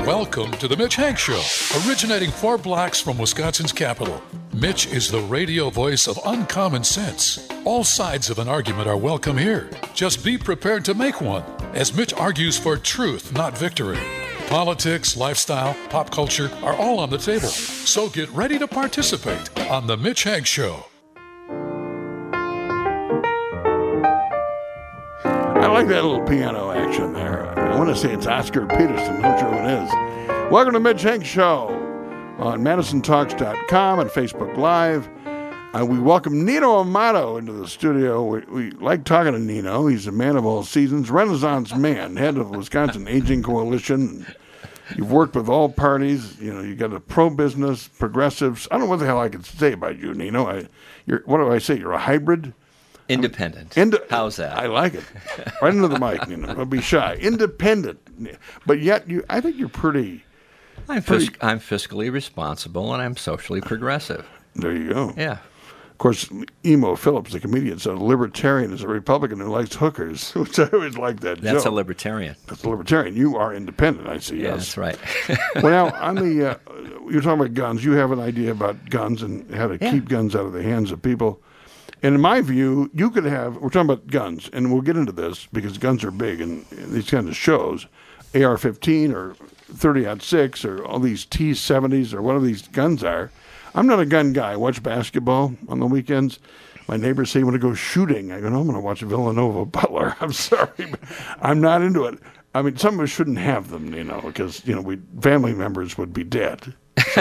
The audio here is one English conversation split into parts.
Welcome to the Mitch Hank Show, originating 4 blocks from Wisconsin's capital. Mitch is the radio voice of uncommon sense. All sides of an argument are welcome here. Just be prepared to make one, as Mitch argues for truth, not victory. Politics, lifestyle, pop culture are all on the table. So get ready to participate on the Mitch Hank Show. I like that little piano action there. I want to say it's Oscar Peterson. I'm not sure who it is. Welcome to Mitch Hank Show on MadisonTalks.com and Facebook Live. We welcome Nino Amato into the studio. We like talking to Nino. He's a man of all seasons, Renaissance man, head of the Wisconsin Aging Coalition. You've worked with all parties. You know, you got a pro-business, progressives. I don't know what the hell I could say about you, Nino. What do I say? You're a hybrid? Independent. How's that? I like it. Right into the mic, don't be shy. Independent. But yet, I think you're pretty... I'm fiscally responsible, and I'm socially progressive. There you go. Yeah. Of course, Emo Phillips, the comedian, said a libertarian is a Republican who likes hookers, which I always like that That's joke. a libertarian. That's a libertarian. You are independent, I see, Yeah, yes. that's right. Well, now, on the... you're talking about guns. You have an idea about guns and how to keep guns out of the hands of people. And in my view, you could have, we're talking about guns, and we'll get into this because guns are big in these kinds of shows, AR-15 or 30-06 or all these T-70s or whatever these guns are. I'm not a gun guy. I watch basketball on the weekends. My neighbors say, you want to go shooting? I go, no, I'm going to watch Villanova Butler. I'm sorry, but I'm not into it. I mean, some of us shouldn't have them, because, family members would be dead.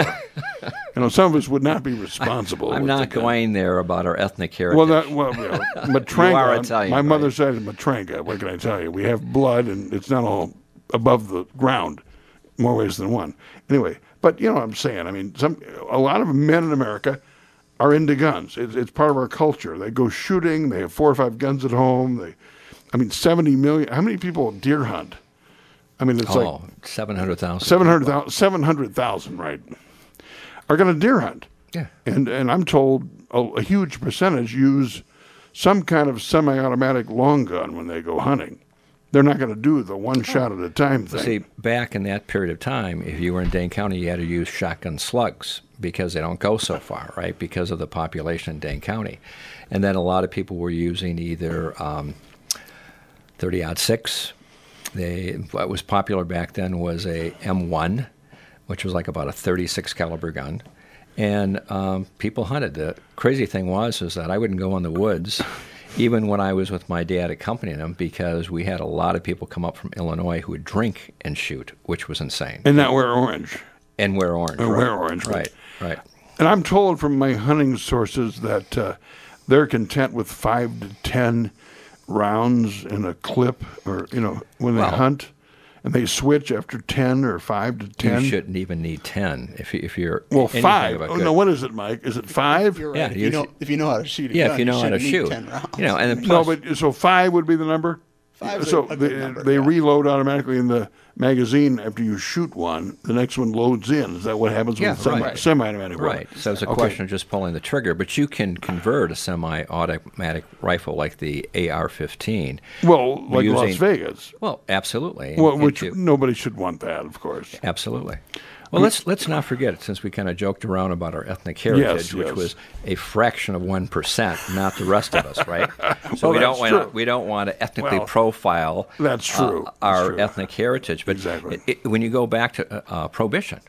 So, some of us would not be responsible. I'm not going there about our ethnic heritage. Matranga. You are Italian, my right? mother's side is Matranga. What can I tell you? We have blood, and it's not all above the ground, more ways than one. Anyway, but you know what I'm saying. I mean, a lot of men in America are into guns. It's part of our culture. They go shooting. They have 4 or 5 guns at home. 70 million. How many people deer hunt? I mean, it's 700,000. 700,000, right, are going to deer hunt. Yeah. And I'm told a huge percentage use some kind of semi-automatic long gun when they go hunting. They're not going to do the one shot at a time thing. See, back in that period of time, if you were in Dane County, you had to use shotgun slugs because they don't go so far, right, because of the population in Dane County. And then a lot of people were using either 30-06. What was popular back then was a M1, which was like about a 36 caliber gun, and people hunted. The crazy thing was that I wouldn't go in the woods, even when I was with my dad accompanying him, because we had a lot of people come up from Illinois who would drink and shoot, which was insane. And not wear orange. And wear orange. And right. wear orange. Right. And I'm told from my hunting sources that they're content with 5 to 10 rounds in a clip, or when they hunt, and they switch after 10 or 5 to 10. You shouldn't even need 10 if you're 5. No, what is it, Mike? Is it 5? You're right. Yeah, if you know how to shoot a gun, if you know how to shoot, 10 rounds. And then plus, so 5 would be the number. 5 is so a good number, they yeah. reload automatically in the magazine after you shoot one. The next one loads in. Is that what happens with semi-automatic? Right. So it's a question of just pulling the trigger, but you can convert a semi-automatic rifle like the AR-15. Well, like Las Vegas. Well, absolutely. Which nobody should want that, of course. Absolutely. Well, let's not forget, since we kind of joked around about our ethnic heritage, which was a fraction of 1%, not the rest of us, right? So we don't want to ethnically profile. That's true. Our ethnic heritage, but exactly. When you go back to Prohibition,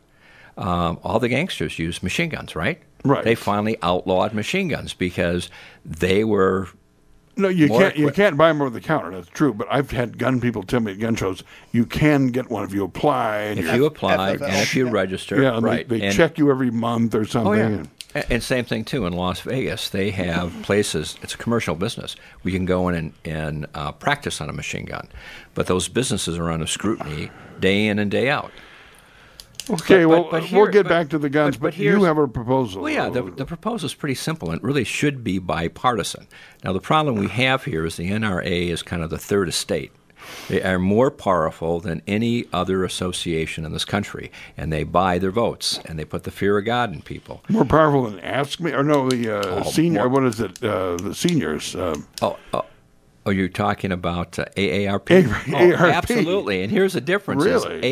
all the gangsters used machine guns, right? Right. They finally outlawed machine guns because they were. No, you can't buy them over the counter. That's true. But I've had gun people tell me at gun shows, you can get one if you apply. And if you apply and if you register, right? They check you every month or something. Oh, yeah. And same thing, too, in Las Vegas. They have places, it's a commercial business, where you can go in and practice on a machine gun. But those businesses are under scrutiny day in and day out. Okay, we'll get back to the guns, but you have a proposal. Well, yeah, the proposal is pretty simple, and it really should be bipartisan. Now, the problem we have here is the NRA is kind of the third estate. They are more powerful than any other association in this country, and they buy their votes, and they put the fear of God in people. More powerful than Ask Me? Or no, the senior, what is it, the seniors. Oh, you're talking about AARP? AARP. Absolutely. And here's the difference. Really?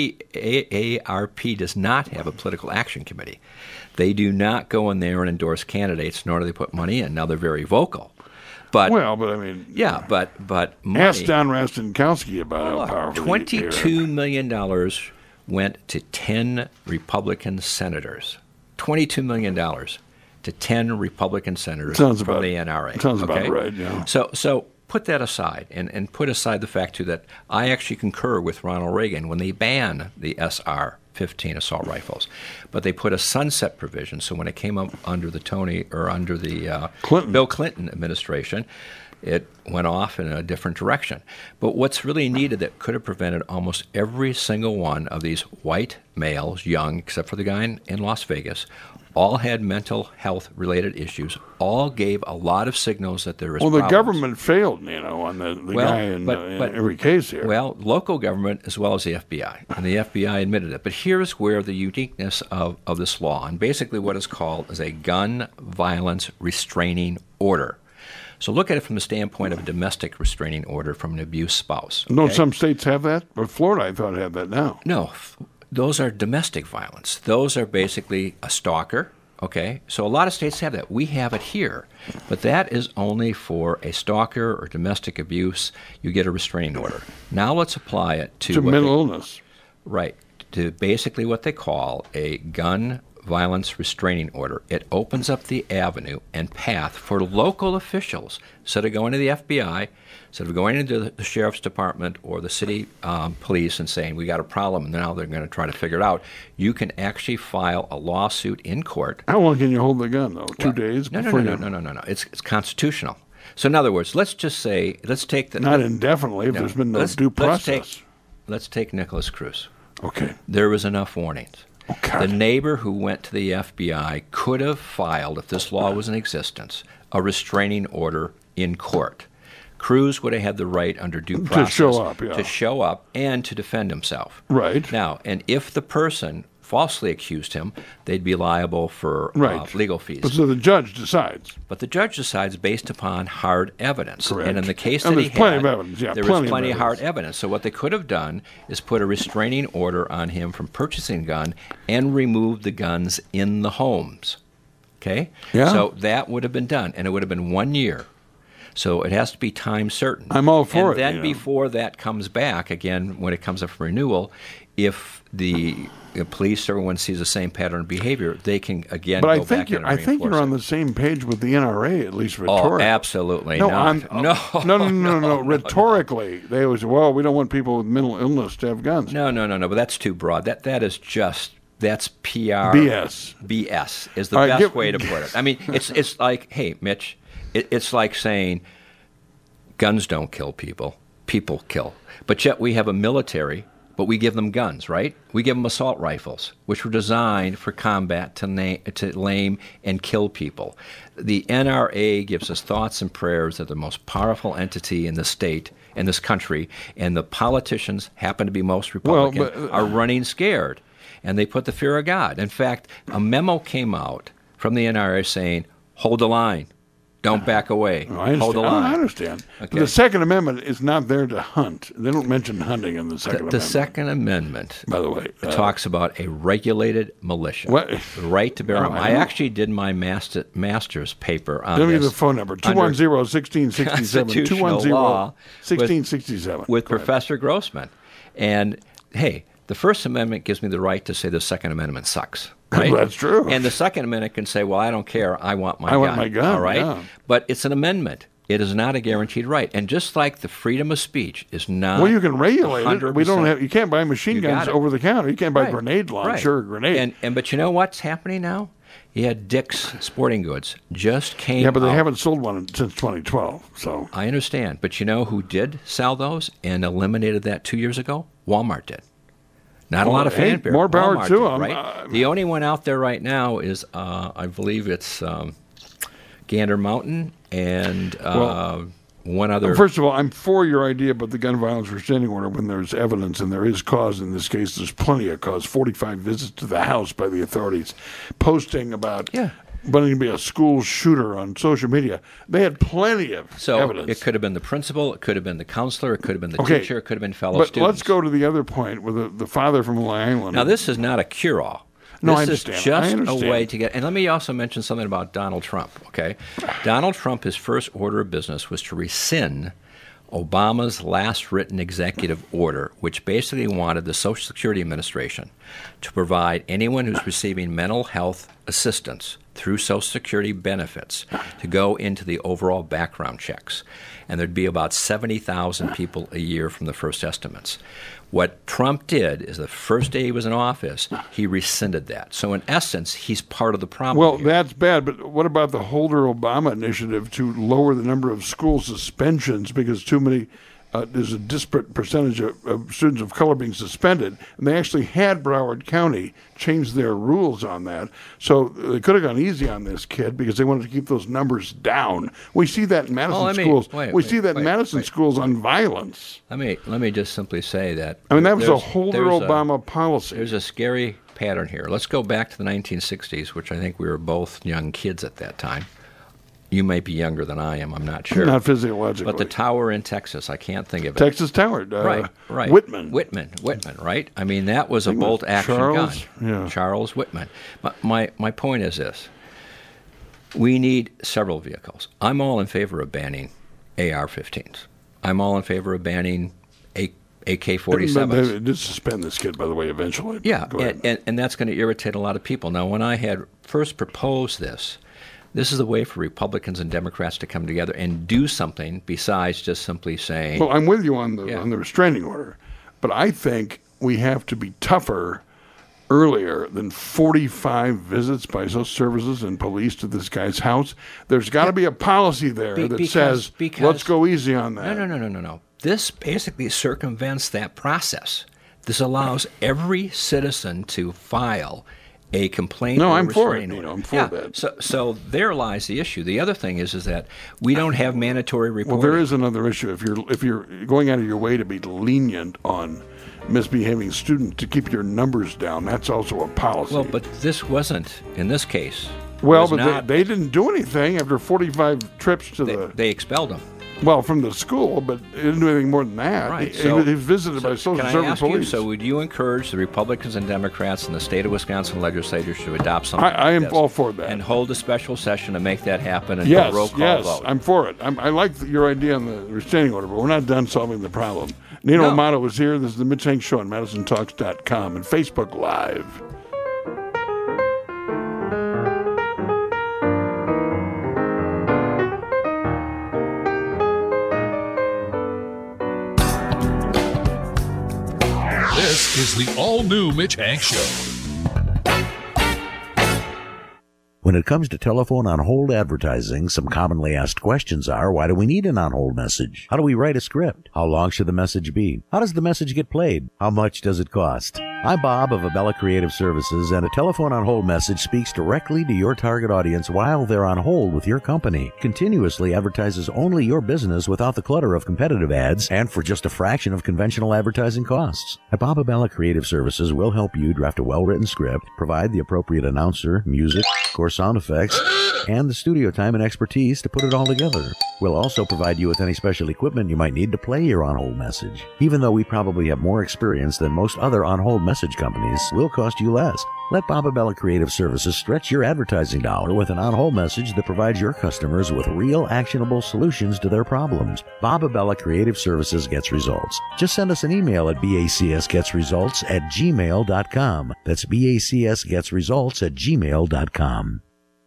AARP does not have a political action committee. They do not go in there and endorse candidates, nor do they put money in. Now, they're very vocal. But I mean... Yeah, but money... Ask Don Rostenkowski about how powerful $22 million went to 10 Republican senators. $22 million to 10 Republican senators from the NRA. Sounds about right, yeah. So put that aside, and put aside the fact, too, that I actually concur with Ronald Reagan when they banned the SR-15 assault rifles. But they put a sunset provision, so when it came up under the Bill Clinton administration, it went off in a different direction. But what's really needed that could have prevented almost every single one of these white males, young, except for the guy in Las Vegas, all had mental health-related issues, all gave a lot of signals that there is problems. Well, the government failed, on the guy in every case here. Well, local government as well as the FBI, and the FBI admitted it. But here's where the uniqueness of this law, and basically what is called as a gun violence restraining order. So look at it from the standpoint of a domestic restraining order from an abused spouse. Okay? Don't some states have that? Or Florida, I thought, had that now. No. Those are domestic violence. Those are basically a stalker, okay? So a lot of states have that. We have it here. But that is only for a stalker or domestic abuse. You get a restraining order. Now let's apply it to mental illness. Right. To basically what they call a gun violence restraining order. It opens up the avenue and path for local officials, instead of going to the FBI, instead of going into the sheriff's department or the city police and saying, we got a problem, and now they're going to try to figure it out, you can actually file a lawsuit in court. How long can you hold the gun, though? 2 days? No. It's constitutional. So in other words, let's take the... Not indefinitely if there's been no due process. Let's take Nicholas Cruz. Okay. There was enough warnings. Oh, God. The neighbor who went to the FBI could have filed, if this law was in existence, a restraining order in court. Cruz would have had the right under due process to show up and to defend himself. Right. Now, and if the person falsely accused him, they'd be liable for legal fees. But so the judge decides. But the judge decides based upon hard evidence. Correct. And in the case that he had, there was plenty of hard evidence. So what they could have done is put a restraining order on him from purchasing a gun and remove the guns in the homes. Okay? Yeah. So that would have been done, and it would have been 1 year. So it has to be time certain. I'm all for it. And then before that comes back, again, when it comes up for renewal, if the police, everyone sees the same pattern of behavior, they can again go back in and reinforce it. I think you're on the same page with the NRA, at least rhetorically. Oh, absolutely not. No. Rhetorically, no. They always say, well, we don't want people with mental illness to have guns. No. But that's too broad. That is just... That's PR. BS. BS is the best way to put it. I mean, it's like, hey, Mitch, it's like saying guns don't kill people, people kill. But yet we have a military, but we give them guns, right? We give them assault rifles, which were designed for combat to lame and kill people. The NRA gives us thoughts and prayers that the most powerful entity in the state, in this country, and the politicians happen to be most Republican, are running scared. And they put the fear of God. In fact, a memo came out from the NRA saying, hold the line. Don't back away. Hold the line. I understand. Okay. The Second Amendment is not there to hunt. They don't mention hunting in the Second Amendment. The Second Amendment, by the way, talks about a regulated militia. What? The right to bear arms. I actually did my master's paper on Give me this. the phone number, 210-1667. 210-1667. With Professor Grossman. And, hey, the First Amendment gives me the right to say the Second Amendment sucks. Right? That's true. And the Second Amendment can say, well, I don't care. I want my gun. I want my gun. All right? Yeah. But it's an amendment. It is not a guaranteed right. And just like the freedom of speech is not... Well, you can regulate it. We don't have. You can't buy machine guns over the counter. You can't buy grenade launcher or grenade. But you know what's happening now? Yeah, Dick's Sporting Goods just came out. Yeah, but they haven't sold one since 2012. So I understand. But you know who did sell those and eliminated that 2 years ago? Walmart did. Not a lot of fanfare. More power Walmart to did, them. Right? The only one out there right now is, I believe it's Gander Mountain and one other. First of all, I'm for your idea about the gun violence restraining order when there's evidence, and there is cause in this case. There's plenty of cause. 45 visits to the house by the authorities, posting about wanting to be a school shooter on social media. They had plenty of evidence. It could have been the principal, it could have been the counselor, it could have been the teacher, it could have been fellow but students. Let's go to the other point with the father from Long Island. Now, this is not a cure-all. No, this is just a way to get... And let me also mention something about Donald Trump, okay? Donald Trump, his first order of business was to rescind Obama's last written executive order, which basically wanted the Social Security Administration to provide anyone who's receiving mental health assistance through Social Security benefits to go into the overall background checks. And there'd be about 70,000 people a year from the first estimates. What Trump did is the first day he was in office, he rescinded that. So in essence, he's part of the problem. Well, here. That's bad, but what about the Holder-Obama initiative to lower the number of school suspensions because too many there's a disparate percentage of students of color being suspended, and they actually had Broward County change their rules on that. So they could have gone easy on this kid because they wanted to keep those numbers down. We see that in Madison schools. We see that in Madison schools on violence. Let me just simply say that. I mean, that was a Holder-Obama policy. There's a scary pattern here. Let's go back to the 1960s, which I think we were both young kids at that time. You might be younger than I am. I'm not sure. Not physiologically. But the tower in Texas, I can't think of it. Texas Tower. Right. Whitman, right? I mean, that was a bolt-action gun. Yeah. Charles Whitman. My point is this. We need several vehicles. I'm all in favor of banning AR-15s. I'm all in favor of banning AK-47s. They did suspend this kid, by the way, eventually. Yeah, and that's going to irritate a lot of people. Now, when I had first proposed this is a way for Republicans and Democrats to come together and do something besides just simply saying... Well, I'm with you on the restraining order, but I think we have to be tougher earlier than 45 visits by social services and police to this guy's house. There's got to be a policy there that says, let's go easy on that. No. This basically circumvents that process. This allows every citizen to file a complaint. No, or I'm for it. order. I'm for that. So there lies the issue. The other thing is that we don't have mandatory reporting. Well, there is another issue. If you're going out of your way to be lenient on misbehaving students to keep your numbers down, that's also a policy. Well, but this wasn't in this case. Well, but they didn't do anything after 45 trips to They expelled them. Well, from the school, but he didn't do anything more than that. Right. He was visited by social service police. So would you encourage the Republicans and Democrats in the state of Wisconsin legislatures to adopt something I am all for that. And hold a special session to make that happen and a roll call vote? I'm for it. I like your idea on the restraining order, but we're not done solving the problem. Nino Amato was here. This is the Mitch Hank Show on MadisonTalks.com and Facebook Live. This is the all-new Mitch Hank Show. When it comes to telephone on-hold advertising, some commonly asked questions are, why do we need an on-hold message? How do we write a script? How long should the message be? How does the message get played? How much does it cost? I'm Bob of Abella Creative Services, and a telephone on-hold message speaks directly to your target audience while they're on hold with your company. Continuously advertises only your business without the clutter of competitive ads and for just a fraction of conventional advertising costs. At Bob Abella Creative Services, we'll help you draft a well-written script, provide the appropriate announcer, music, of course, sound effects, and the studio time and expertise to put it all together. We'll also provide you with any special equipment you might need to play your on-hold message. Even though we probably have more experience than most other on-hold message companies, we'll cost you less. Let Bob Abella Creative Services stretch your advertising dollar with an on-hold message that provides your customers with real, actionable solutions to their problems. Bob Abella Creative Services gets results. Just send us an email at bacsgetsresults@gmail.com. That's bacsgetsresults@gmail.com.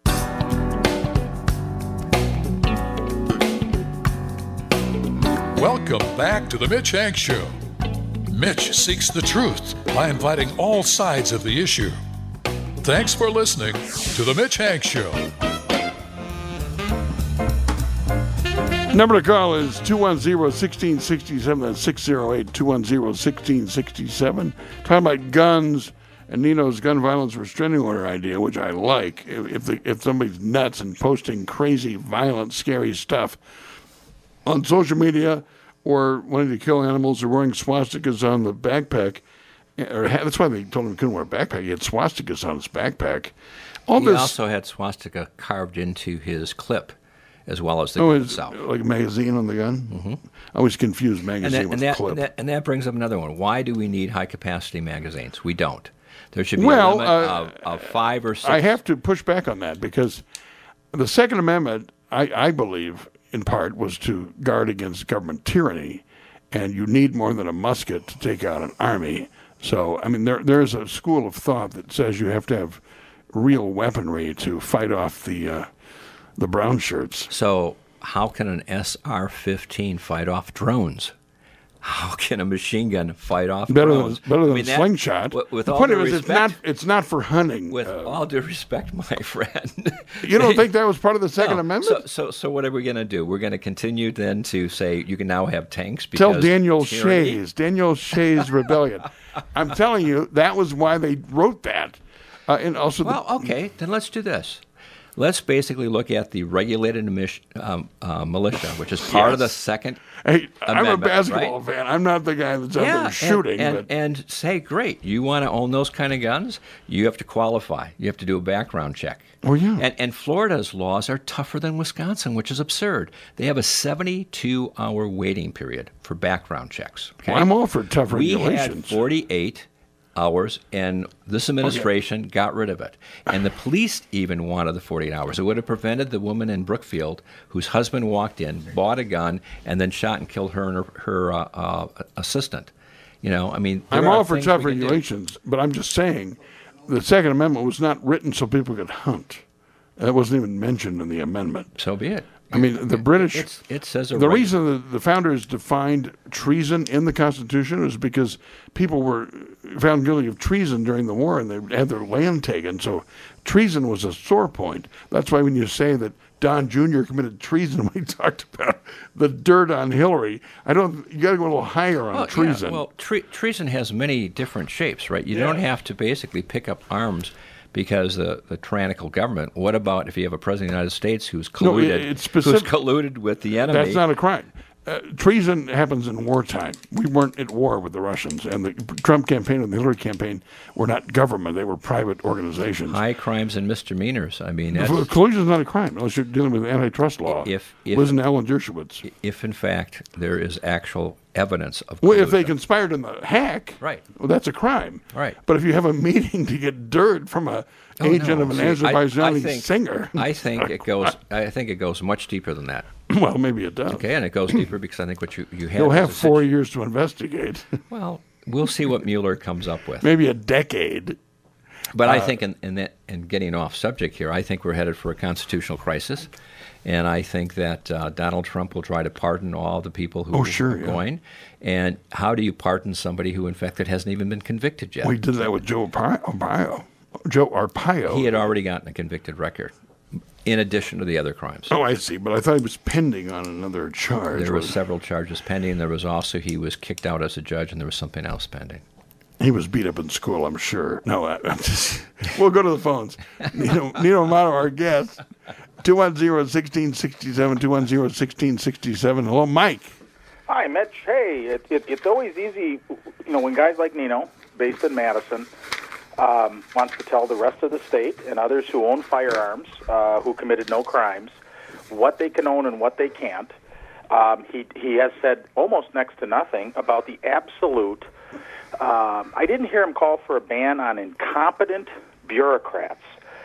Welcome back to the Mitch Hank Show. Mitch seeks the truth by inviting all sides of the issue. Thanks for listening to the Mitch Hank Show. Number to call is 210-1667. That's 608-210-1667. Talking about guns and Nino's gun violence restraining order idea, which I like. If somebody's nuts and posting crazy, violent, scary stuff on social media or wanting to kill animals or wearing swastikas on the backpack, or that's why they told him he couldn't wear a backpack. He had swastikas on his backpack. He also had swastika carved into his clip, as well as the gun itself. Like a magazine on the gun? Mm-hmm. I always confuse magazine with clip. And that brings up another one. Why do we need high-capacity magazines? We don't. There should be a limit of 5 or 6. I have to push back on that because the Second Amendment, I believe, in part, was to guard against government tyranny, and you need more than a musket to take out an army. So, I mean, there's a school of thought that says you have to have real weaponry to fight off the brown shirts. So how can an SR-15 fight off drones? How can a machine gun fight off drones? Better than a slingshot. With all due respect, it's not for hunting. With all due respect, my friend. You don't think that was part of the Second Amendment? So what are we going to do? We're going to continue then to say you can now have tanks because Tell Daniel Shays Rebellion. I'm telling you, that was why they wrote that. And also okay, then let's do this. Let's basically look at the regulated militia, which is part of the Second Amendment. I'm a basketball fan. I'm not the guy that's out there shooting. And say, great, you want to own those kind of guns? You have to qualify. You have to do a background check. Oh, yeah. And Florida's laws are tougher than Wisconsin, which is absurd. They have a 72-hour waiting period for background checks. Okay? Well, I'm all for tough regulations. We had 48 hours, and this administration got rid of it. And the police even wanted the 48 hours. It would have prevented the woman in Brookfield whose husband walked in, bought a gun, and then shot and killed her and her assistant. You know, I mean, I'm all for tough regulations, but I'm just saying the Second Amendment was not written so people could hunt. That wasn't even mentioned in the amendment. So be it. I mean, the British. It says the reason the founders defined treason in the Constitution is because people were found guilty of treason during the war and they had their land taken. So treason was a sore point. That's why when you say that Don Jr. committed treason, we talked about the dirt on Hillary. You got to go a little higher on treason. Yeah, well, treason has many different shapes, right? You don't have to basically pick up arms because the tyrannical government. What about if you have a president of the United States who's colluded with the enemy? That's not a crime. Treason happens in wartime. We weren't at war with the Russians, and the Trump campaign and the Hillary campaign were not government. They were private organizations. High crimes and misdemeanors. I mean, collusion is not a crime unless you're dealing with antitrust law. Listen to Alan Dershowitz. If, in fact, there is actual evidence of collusion. Well, if they conspired in the hack, right. Well, that's a crime. Right. But if you have a meeting to get dirt from an agent of an Azerbaijani singer, I think it goes much deeper than that. Well, maybe it does. Okay, and it goes deeper because I think what you have. You'll have 4 years to investigate. Well, we'll see what Mueller comes up with. Maybe a decade. But I think, in getting off subject here, I think we're headed for a constitutional crisis, and I think that Donald Trump will try to pardon all the people who are going. And how do you pardon somebody who, in fact, hasn't even been convicted yet? We did that with Joe Arpaio. He had already gotten a convicted record, in addition to the other crimes. Oh, I see. But I thought he was pending on another charge. There were several charges pending. There was also he was kicked out as a judge, and there was something else pending. He was beat up in school, I'm sure. No, I'm just. We'll go to the phones. Nino Amato, our guest. 210-1667, 210-1667. Hello, Mike. Hi, Mitch. Hey, it's always easy, when guys like Nino, based in Madison, wants to tell the rest of the state and others who own firearms, who committed no crimes, what they can own and what they can't. He has said almost next to nothing about the absolute. I didn't hear him call for a ban on incompetent bureaucrats.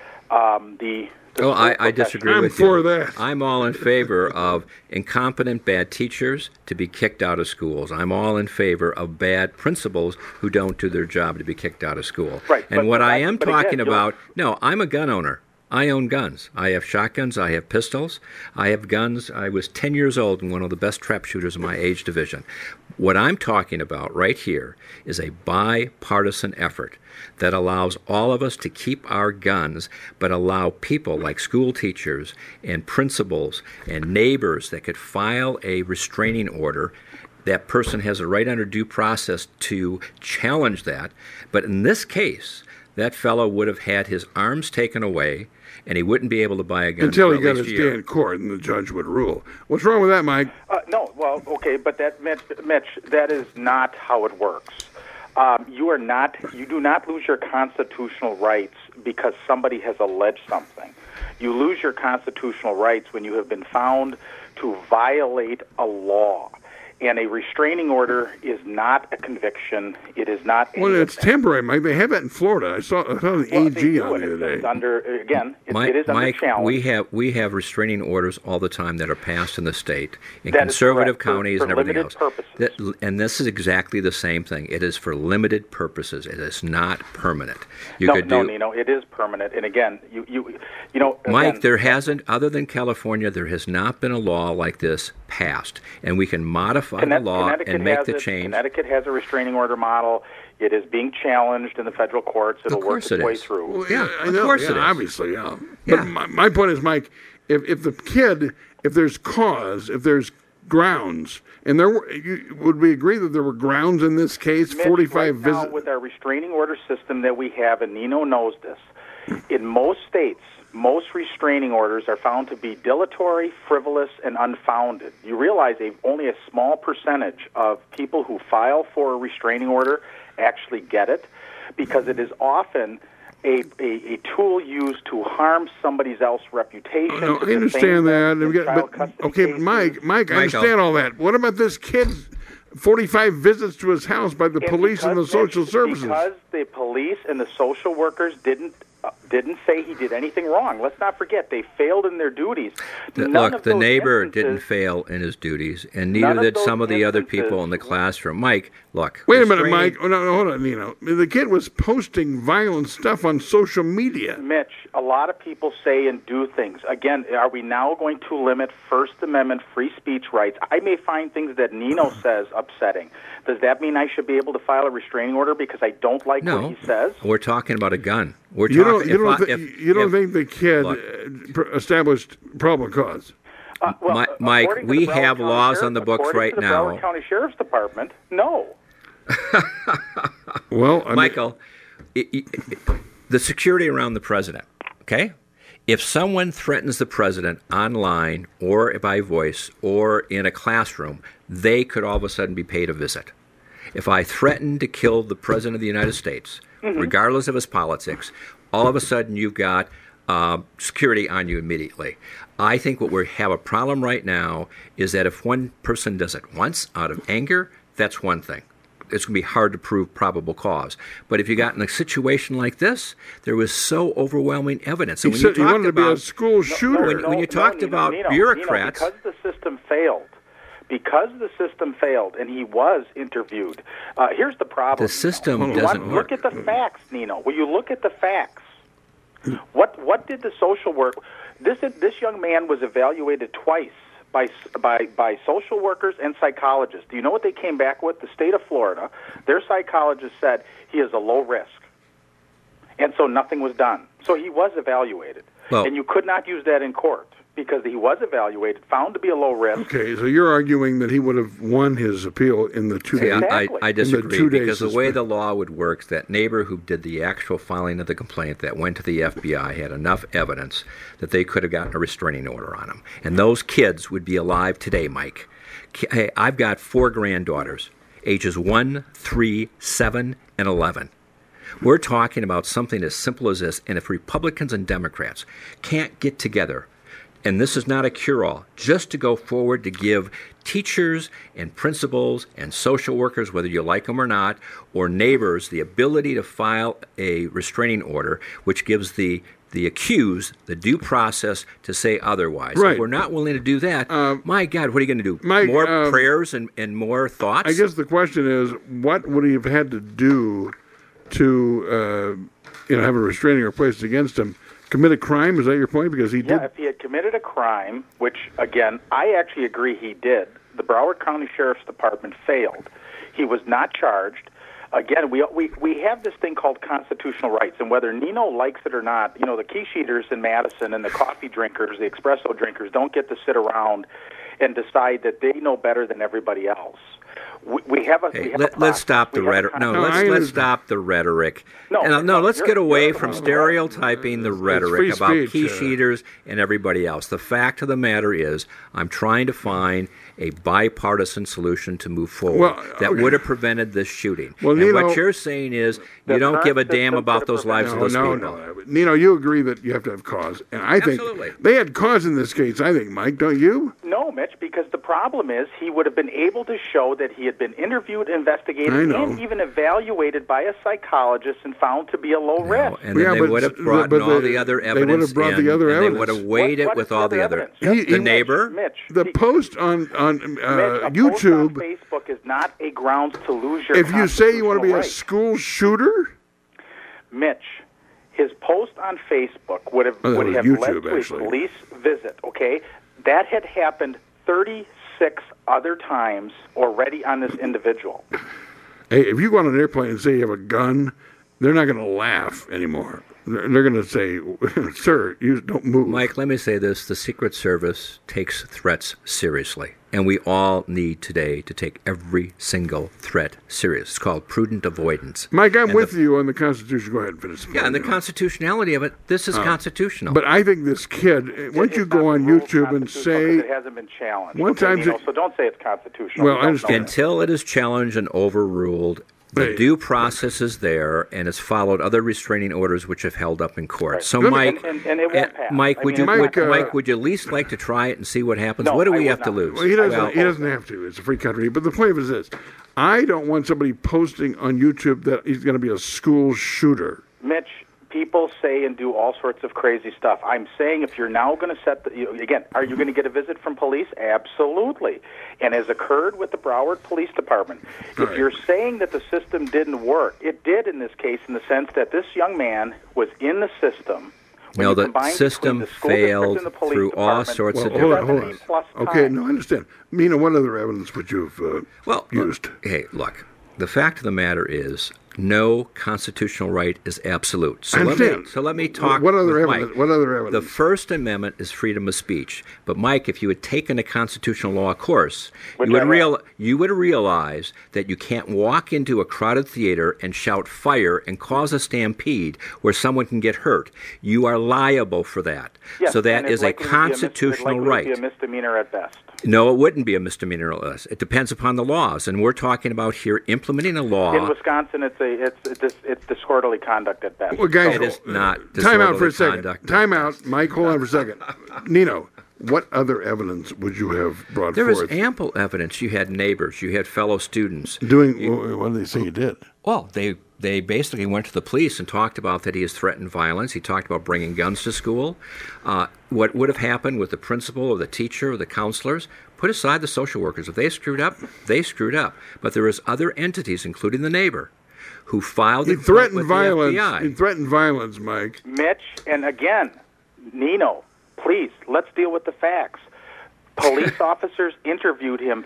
I disagree with you. I'm for that. I'm all in favor of incompetent bad teachers to be kicked out of schools. I'm all in favor of bad principals who don't do their job to be kicked out of school. Right. And I'm a gun owner. I own guns. I have shotguns. I have pistols. I have guns. I was 10 years old and one of the best trap shooters in my age division. What I'm talking about right here is a bipartisan effort that allows all of us to keep our guns, but allow people like school teachers and principals and neighbors that could file a restraining order. That person has a right under due process to challenge that. But in this case, that fellow would have had his arms taken away, and he wouldn't be able to buy a gun until he got his day in court, and the judge would rule. What's wrong with that, Mike? No, well, okay, but Mitch, that is not how it works. You do not lose your constitutional rights because somebody has alleged something. You lose your constitutional rights when you have been found to violate a law. And a restraining order is not a conviction. It is not. Well, it's temporary, Mike. They have that in Florida. I saw the AG on the other day. It's under, again, it is under challenge. we have restraining orders all the time that are passed in the state in conservative counties and everything else. And this is exactly the same thing. It is for limited purposes. It is not permanent. No, Nino, it is permanent. And again, you know, Mike, there hasn't, other than California, there has not been a law like this passed, and we can modify the law and make the change. Connecticut has a restraining order model. It is being challenged in the federal courts. It'll work its way through. Well, yeah, of course it is. Obviously, yeah. But my point is, Mike, if the kid, if there's cause, if there's grounds, and would we agree that there were grounds in this case? Mitch, 45 right now, with our restraining order system that we have, and Nino knows this, in most states, most restraining orders are found to be dilatory, frivolous, and unfounded. You realize only a small percentage of people who file for a restraining order actually get it, because it is often a tool used to harm somebody else's reputation. No, I understand that. Okay, Mike, I understand all that. What about this kid's 45 visits to his house by the police and the social services? Because the police and the social workers didn't say he did anything wrong. Let's not forget, they failed in their duties. Look, the neighbor didn't fail in his duties, and neither did some of the other people in the classroom. Mike, look. Wait a minute, Mike. Oh, no, hold on, Nino. The kid was posting violent stuff on social media. Mitch, a lot of people say and do things. Again, are we now going to limit First Amendment free speech rights? I may find things that Nino says upsetting. Does that mean I should be able to file a restraining order because I don't like what he says? We're talking about a gun. You don't think the kid established probable cause? Mike, we have laws on the books right now. According to the Broward County Sheriff's Department, no. Well, Michael, the security around the president, okay? If someone threatens the president online or by voice or in a classroom, they could all of a sudden be paid a visit. If I threaten to kill the president of the United States, regardless of his politics, all of a sudden you've got security on you immediately. I think what we have a problem right now is that if one person does it once out of anger, that's one thing. It's going to be hard to prove probable cause. But if you got in a situation like this, there was so overwhelming evidence. And he said he wanted to be a school shooter. When you talked about bureaucrats... because the system failed. Because the system failed and he was interviewed. Here's the problem. The system doesn't work. Look at the facts, Nino. Will you look at the facts? What did the social work... This young man was evaluated twice by social workers and psychologists. Do you know what they came back with? The state of Florida, their psychologist said he is a low risk. And so nothing was done. So he was evaluated. Well, and you could not use that in court because he was evaluated, found to be a low risk. Okay, so you're arguing that he would have won his appeal in the 2 days. Exactly. I disagree because the way the law would work, that neighbor who did the actual filing of the complaint that went to the FBI had enough evidence that they could have gotten a restraining order on him. And those kids would be alive today, Mike. Hey, I've got 4 granddaughters, ages 1, 3, 7, and 11. We're talking about something as simple as this, and if Republicans and Democrats can't get together, and this is not a cure-all, just to go forward to give teachers and principals and social workers, whether you like them or not, or neighbors, the ability to file a restraining order, which gives the accused the due process to say otherwise. Right. If we're not willing to do that, my God, what are you going to do? Mike, more prayers and more thoughts? I guess the question is, what would he have had to do to have a restraining order placed against him? Commit a crime? Is that your point? Because he did. Yeah, if he had committed a crime, which, again, I actually agree he did, the Broward County Sheriff's Department failed. He was not charged. Again, we have this thing called constitutional rights, and whether Nino likes it or not, the quiche eaters in Madison and the coffee drinkers, the espresso drinkers, don't get to sit around and decide that they know better than everybody else. We have a. Hey, we have a let's stop the We have a rhetoric. No, contract. let's stop the rhetoric. No, Let's get away you're from the one. stereotyping the free rhetoric about speech, quiche eaters and everybody else. The fact of the matter is, I'm trying to find a bipartisan solution to move forward that would have prevented this shooting. Well, and Nino, what you're saying is the you don't current give a damn system about could those have lives of those people. No. Nino, you agree that you have to have cause. And I think Absolutely. they had cause in this case, I think, Mike, don't you? No, Mitch, because the problem is he would have been able to show that he had been interviewed, investigated, I know. and even evaluated by a psychologist and found to be a low risk. And then Yeah, they but- would have brought but all they- the other they would have evidence brought in, the other and they evidence. would have weighed it What with is all the evidence? other. He- The Mitch, neighbor. Mitch, The post on Mitch, a post YouTube, on Facebook is not a grounds to lose your if you say you want to be a constitutional right. school shooter, Mitch, his post on Facebook would have Oh, that would was have YouTube, led to actually. a police visit. Okay, that had happened 36 other times already on this individual. hey, if you go on an airplane and say you have a gun, they're not going to laugh anymore. They're going to say, sir, you don't move. Mike, let me say this. The Secret Service takes threats seriously. And we all need today to take every single threat serious. It's called prudent avoidance. Mike, I'm And with you on the Constitution. Go ahead and finish. Yeah, and the constitutionality of it, this is constitutional. But I think this kid, once you It's go not on the rules YouTube and constitutional 'cause it say, hasn't been challenged. One Okay, time Nino, it- so don't say it's constitutional. Well, We I don't understand. know that. Until it is challenged and overruled, the Hey. due process is there, and it's followed other restraining orders which have held up in court. Right. So, Let me- Mike, And it won't pass. Mike, I would mean, you, Mike, Mike, would you at least like to try it and see what happens? No, What do I we would have to not. lose? well, he doesn't. Well, He doesn't have to. It's a free country. But the point of it is this: I don't want somebody posting on YouTube that he's going to be a school shooter. Mitch, people say and do all sorts of crazy stuff. I'm saying if you're now going to set again, are you going to get a visit from police? Absolutely. And as occurred with the Broward Police Department, if Right. you're saying that the system didn't work, it did in this case in the sense that this young man was in the system. When No, you the combine system between the school district failed and the police through all department, sorts of Hold on, different. hold on. 70+ Okay, times. no, I understand. Mina, what other evidence would you have Well, used? Hey, look, the fact of the matter is no constitutional right is absolute. So I let me understand. talk What other with evidence? Mike. What other The evidence? First Amendment is freedom of speech. But Mike, if you had taken a constitutional law course, Which you would, I have. you would realize that you can't walk into a crowded theater and shout fire and cause a stampede where someone can get hurt. You are liable for that. Yes, so that and it's is a likely to be constitutional it's likely right. to be a misdemeanor at best. No, it wouldn't be a misdemeanor. It depends upon the laws, and we're talking about here implementing a law. In Wisconsin, it's disorderly conduct at best. Well, guys, It is not time out for a disorderly second. conduct. Time out, Mike. Hold on for a second. Nino, what other evidence would you have brought There was forth? ample evidence. You had neighbors, you had fellow students. Doing what did they say you did? Well, they basically went to the police and talked about that he has threatened violence. He talked about bringing guns to school. What would have happened with the principal or the teacher or the counselors? Put aside the social workers. If they screwed up, they screwed up. But there was other entities, including the neighbor, who filed He a complaint threatened with violence. the FBI. He threatened violence, Mike. Mitch, and again, Nino, please, let's deal with the facts. Police officers interviewed him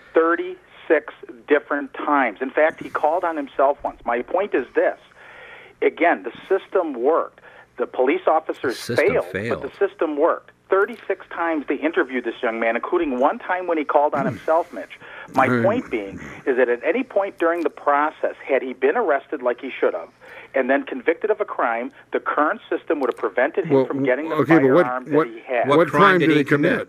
36 different times. In fact, he called on himself once. My point is this. Again, the system worked. The police officers The system failed, failed. but the system worked. 36 times they interviewed this young man, including one time when he called on himself, Mitch. My point being is that at any point during the process, had he been arrested like he should have, and then convicted of a crime, the current system would have prevented him from getting the firearm that he had. What crime did he commit?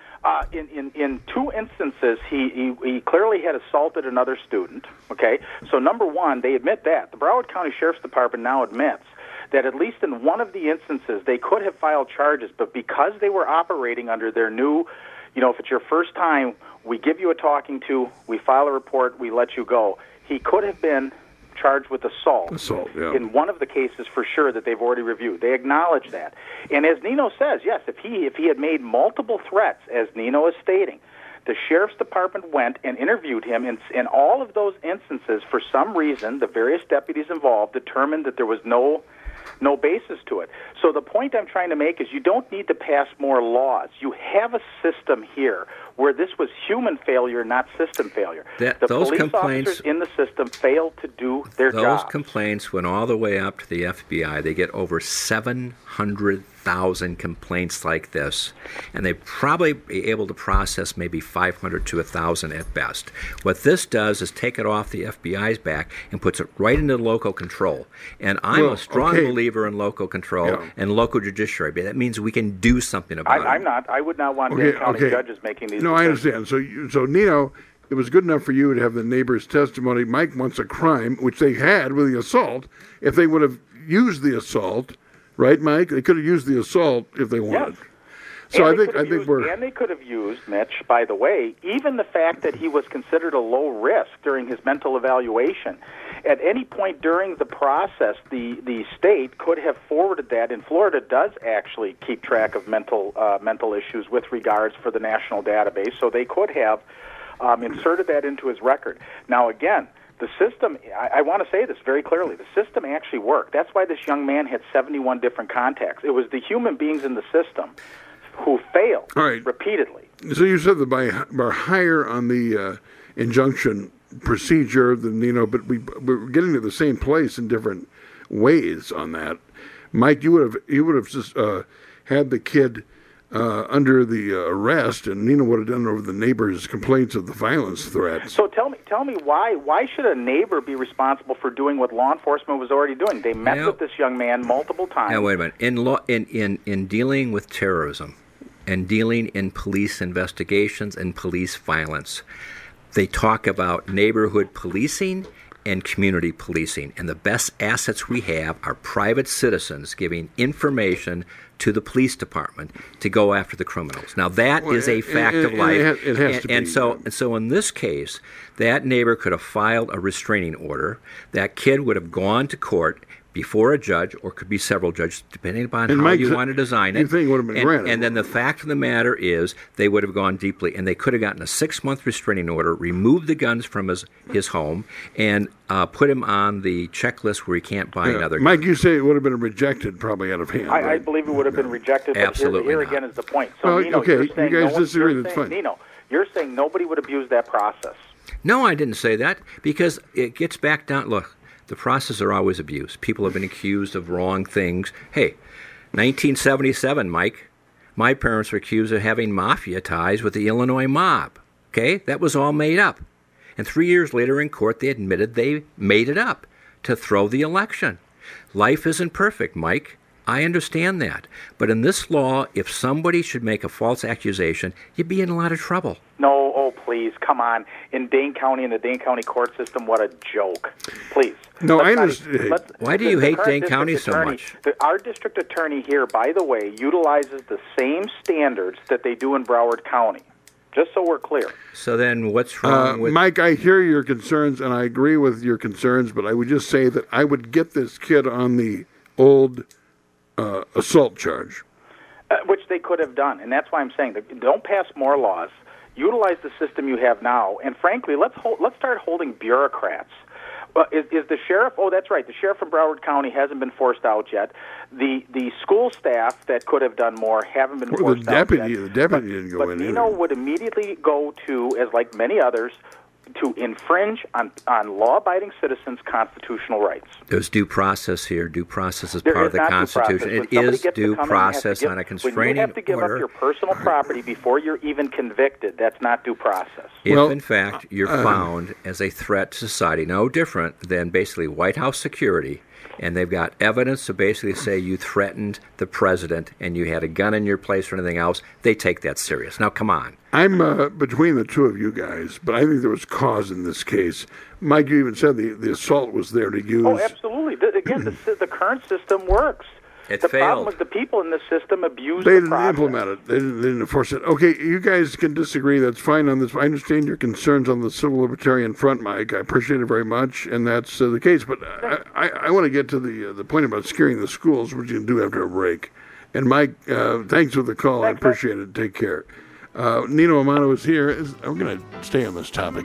In two instances, he clearly had assaulted another student. Okay, so number one, they admit that. The Broward County Sheriff's Department now admits that at least in one of the instances, they could have filed charges, but because they were operating under their new, if it's your first time, we give you a talking to, we file a report, we let you go. He could have been charged with assault. Yeah. In one of the cases for sure that they've already reviewed. They acknowledge that. And as Nino says, yes, if he had made multiple threats, as Nino is stating, the Sheriff's Department went and interviewed him, and in all of those instances, for some reason, the various deputies involved determined that there was no basis to it. So the point I'm trying to make is you don't need to pass more laws. You have a system here where this was human failure, not system failure. The those police complaints officers in the system failed to do their job. Those complaints went all the way up to the FBI. They get over 700,000 complaints like this, and they probably be able to process maybe 500 to 1,000 at best. What this does is take it off the FBI's back and puts it right into local control. And I'm a strong believer in local control and local judiciary. But that means we can do something about it. I'm not. I would not want Dane County judges making these decisions. I understand. So Nino, it was good enough for you to have the neighbor's testimony. Mike wants a crime, which they had with the assault. If they would have used the assault, right, Mike? They could have used the assault if they wanted. Yes. So and I think we're. And they could have used, Mitch, by the way, even the fact that he was considered a low risk during his mental evaluation. At any point during the process, the state could have forwarded that, and Florida does actually keep track of mental issues with regards for the national database, so they could have inserted that into his record. Now, again, the system, I want to say this very clearly, the system actually worked. That's why this young man had 71 different contacts. It was the human beings in the system who failed repeatedly. So you said that by higher on the injunction procedure than but we're getting to the same place in different ways on that. Mike, you would have just had the kid under the arrest, and Nino would have done over the neighbor's complaints of the violence threats. So tell me why should a neighbor be responsible for doing what law enforcement was already doing? They met with this young man multiple times. Now wait a minute. In dealing with terrorism and dealing in police investigations and police violence, they talk about neighborhood policing and community policing. And the best assets we have are private citizens giving information to the police department to go after the criminals. Now, that is a fact of life. It has to be. And so in this case, that neighbor could have filed a restraining order. That kid would have gone to court before a judge, or could be several judges, depending upon how you want to design it. You think it would have been granted. And then the fact of the matter is, they would have gone deeply, and they could have gotten a 6-month restraining order, removed the guns from his home, and put him on the checklist where he can't buy another gun. Mike, you say it would have been rejected probably out of hand. I believe it would have been rejected, but here again is the point. So, you guys disagree, that's fine. Nino, you're saying nobody would abuse that process. No, I didn't say that, because it gets back down. Look, the process are always abused. People have been accused of wrong things. Hey, 1977, Mike, my parents were accused of having mafia ties with the Illinois mob. Okay? That was all made up. And 3 years later in court, they admitted they made it up to throw the election. Life isn't perfect, Mike. I understand that. But in this law, if somebody should make a false accusation, you'd be in a lot of trouble. No, please, come on. In Dane County, in the Dane County court system, what a joke. Please. No, I understand. Why do you hate Dane County so much? Our district attorney here, by the way, utilizes the same standards that they do in Broward County, just so we're clear. So then what's wrong with... Mike, I hear your concerns, and I agree with your concerns, but I would just say that I would get this kid on the old assault charge. Which they could have done, and that's why I'm saying that don't pass more laws. Utilize the system you have now, and frankly, let's start holding bureaucrats. Is the sheriff? Oh, that's right. The sheriff from Broward County hasn't been forced out yet. The school staff that could have done more haven't been forced out yet. The deputy didn't go in. But Nino would immediately go to, as like many others, to infringe on law-abiding citizens' constitutional rights. There's due process here. Due process is part of the Constitution. It is due process on a constraining order. When you have to give up your personal property before you're even convicted, that's not due process. If, in fact, you're found as a threat to society, no different than basically White House security, and they've got evidence to basically say you threatened the president and you had a gun in your place or anything else, they take that serious. Now, come on. I'm between the two of you guys, but I think there was cause in this case. Mike, you even said the assault was there to use. Oh, absolutely. Again, the current system works. The problem is the people in this system abuse the process. They didn't implement it. They didn't enforce it. Okay, you guys can disagree. That's fine on this. I understand your concerns on the civil libertarian front, Mike. I appreciate it very much, and that's the case. But I want to get to the point about scaring the schools, which you can do after a break. And Mike, thanks for the call. Thanks, I appreciate it. Take care. Nino Amato is here. We're going to stay on this topic.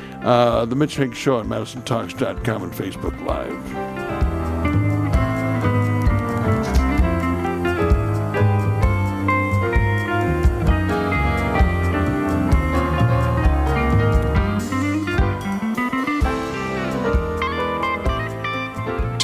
The Mitch Hank Show at MadisonTalks.com and Facebook Live.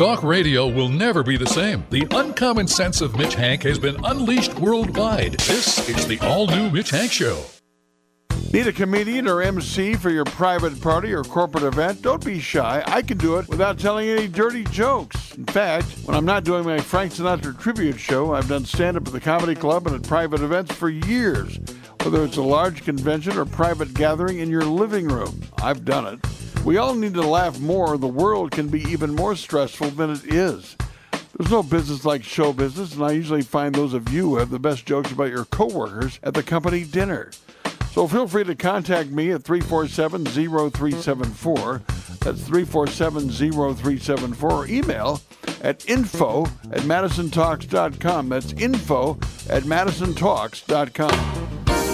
Talk radio will never be the same. The uncommon sense of Mitch Hank has been unleashed worldwide. This is the all-new Mitch Hank Show. Need a comedian or MC for your private party or corporate event? Don't be shy. I can do it without telling any dirty jokes. In fact, when I'm not doing my Frank Sinatra tribute show, I've done stand-up at the comedy club and at private events for years. Whether it's a large convention or private gathering in your living room, I've done it. We all need to laugh more. The world can be even more stressful than it is. There's no business like show business, and I usually find those of you who have the best jokes about your coworkers at the company dinner. So feel free to contact me at 347-0374. That's 347-0374. Or email at info@madisontalks.com. That's info@madisontalks.com.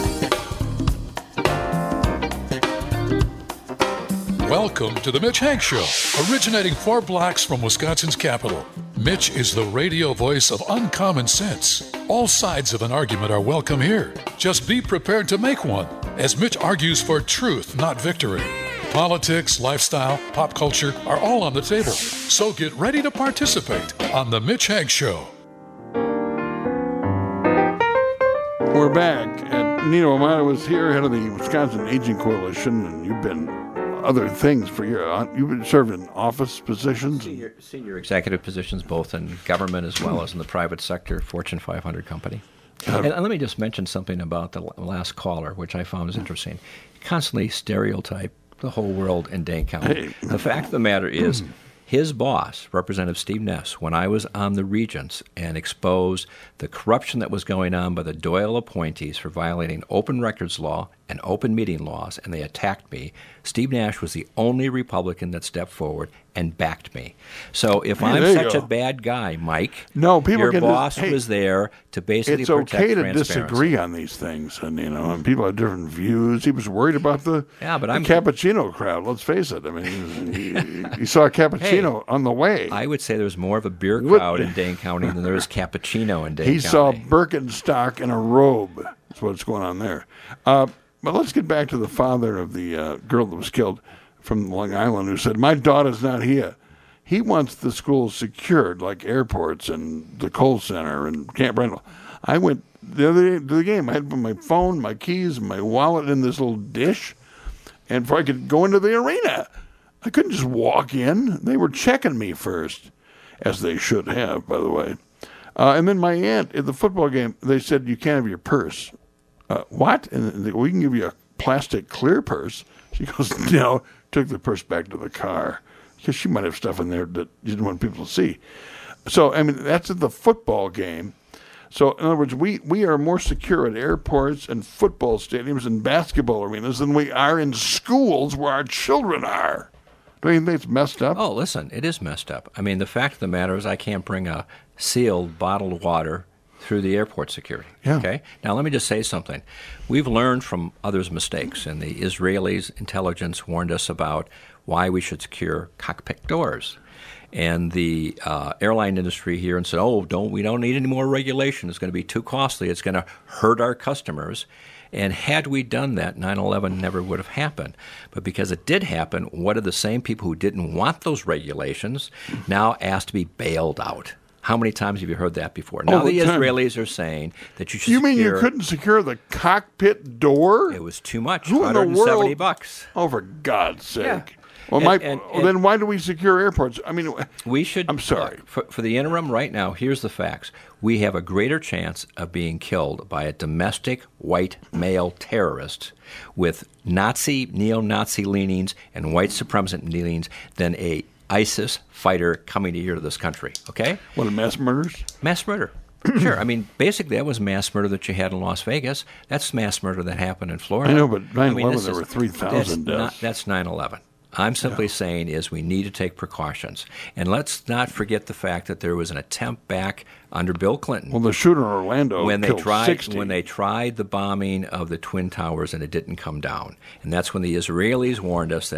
Welcome to the Mitch Hank Show, originating 4 blocks from Wisconsin's capital. Mitch is the radio voice of uncommon sense. All sides of an argument are welcome here. Just be prepared to make one, as Mitch argues for truth, not victory. Politics, lifestyle, pop culture are all on the table. So get ready to participate on the Mitch Hank Show. We're back. Nino Amato was here, head of the Wisconsin Aging Coalition, and you've been other things for you've been served in office positions, senior executive positions, both in government as well as in the private sector, Fortune 500 company. And let me just mention something about the last caller, which I found is interesting. Constantly stereotype the whole world in Dane County. The fact of the matter is, his boss, Representative Steve Ness, when I was on the Regents and exposed the corruption that was going on by the Doyle appointees for violating open records law and open meeting laws, and they attacked me, Steve Nash was the only Republican that stepped forward and backed me. So if I'm such a bad guy, Mike, no, people your boss was there to basically protect transparency. It's okay to disagree on these things, and people have different views. He was worried about the cappuccino crowd. Let's face it. I mean, he saw a cappuccino on the way. I would say there was more of a beer crowd in Dane County than there was cappuccino in Dane County. He saw Birkenstock in a robe. That's what's going on there. But let's get back to the father of the girl that was killed from Long Island, who said, "My daughter's not here." He wants the schools secured, like airports and the Kohl Center and Camp Randall. I went the other day to the game. I had my phone, my keys, and my wallet in this little dish, and before I could go into the arena, I couldn't just walk in. They were checking me first, as they should have, by the way. And then my aunt at the football game, they said, "You can't have your purse." What? And we can give you a plastic clear purse. She goes, no, took the purse back to the car because she might have stuff in there that you didn't want people to see. So, I mean, that's at the football game. So, in other words, we are more secure at airports and football stadiums and basketball arenas than we are in schools where our children are. Don't you think it's messed up? Oh, listen, it is messed up. I mean, the fact of the matter is I can't bring a sealed bottled water through the airport security. Yeah. Okay. Now, let me just say something. We've learned from others' mistakes, and the Israelis' intelligence warned us about why we should secure cockpit doors. And the airline industry here and said, we don't need any more regulation. It's going to be too costly. It's going to hurt our customers. And had we done that, 9/11 never would have happened. But because it did happen, what are the same people who didn't want those regulations now asked to be bailed out? How many times have you heard that before? Now the Israelis are saying that you should You mean you couldn't secure the cockpit door? It was too much. Who in the world? $170. Oh, for God's sake. Yeah. Well, then why do we secure airports? I mean, we should. I'm sorry. For the interim right now, here's the facts. We have a greater chance of being killed by a domestic white male terrorist with neo-Nazi leanings and white supremacist leanings than a ISIS fighter coming here to this country, okay? What, mass murders? Mass murder. Sure. I mean, basically, that was mass murder that you had in Las Vegas. That's mass murder that happened in Florida. I know, but 9/11, there were 3,000 deaths. That's 9/11. I'm simply saying is we need to take precautions. And let's not forget the fact that there was an attempt back under Bill Clinton. Well, the shooter in Orlando killed 60. When they tried the bombing of the Twin Towers and it didn't come down. And that's when the Israelis warned us that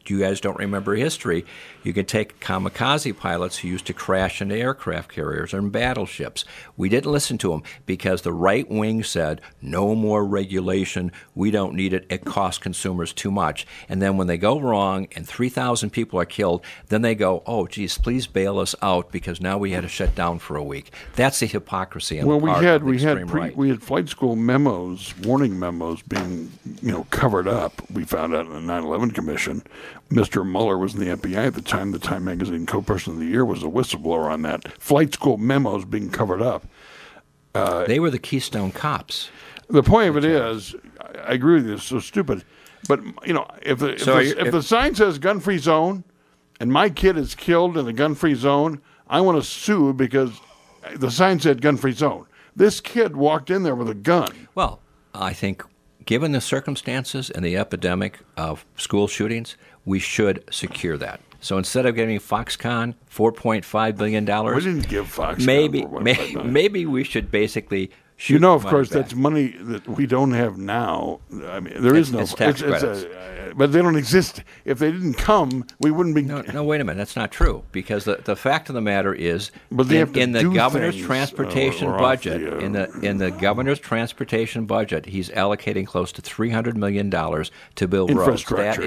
you guys don't remember history, you can take kamikaze pilots who used to crash into aircraft carriers and battleships. We didn't listen to them because the right wing said, no more regulation, we don't need it, it costs consumers too much. And then when they go wrong and 3,000 people are killed, then they go, oh, geez, please bail us out because now we had to shut down for a week. That's the hypocrisy on the part of the extreme right. We had flight school memos, warning memos being covered up. We found out in the 9/11 Commission. Mr. Mueller was in the FBI at the time. The Time Magazine Co-Person of the Year was a whistleblower on that. Flight school memos being covered up. They were the Keystone Cops. The point of it is, I agree with you, it's so stupid. But, if the sign says gun-free zone and my kid is killed in the gun-free zone, I want to sue because the sign said gun-free zone. This kid walked in there with a gun. Well, I think given the circumstances and the epidemic of school shootings, we should secure that. So instead of giving Foxconn $4.5 billion, we didn't give Foxconn maybe we should basically shoot of course, back. That's money that we don't have now. I mean, there is no tax credits. But they don't exist. If they didn't come, we wouldn't be. No, wait a minute. That's not true because the fact of the matter is, in the governor's transportation budget, in the governor's transportation budget, he's allocating close to $300 million to build roads.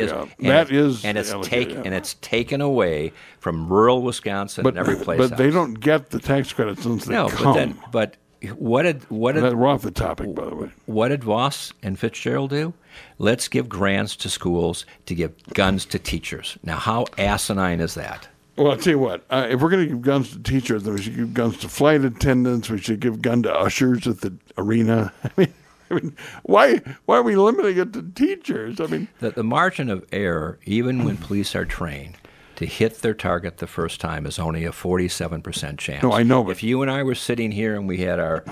And it's taken away from rural Wisconsin and every place else. But they don't get the tax credits since they come. But what did we're off the topic, by the way. What did Voss and Fitzgerald do? Let's give grants to schools to give guns to teachers. Now, how asinine is that? Well, I'll tell you what. If we're going to give guns to teachers, then we should give guns to flight attendants. We should give gun to ushers at the arena. I mean, why are we limiting it to teachers? I mean, the margin of error, even when police are trained to hit their target the first time, is only a 47% chance. No, I know. But if you and I were sitting here and we had our